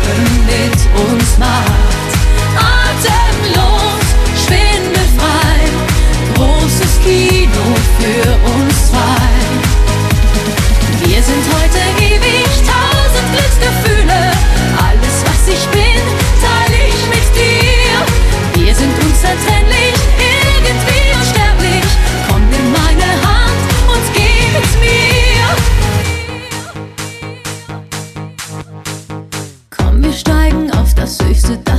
Leben mit uns macht. Atemlos, schwindelfrei, großes Kino für uns zwei. Wir sind heute ewig, 1000 Glücksgefühle. Alles, was ich bin, teile ich mit dir. Wir sind unzertrennlich, irgendwie unsterblich. Komm, nimm meine Hand und gib mir. Komm, wir steigen auf das höchste Dach.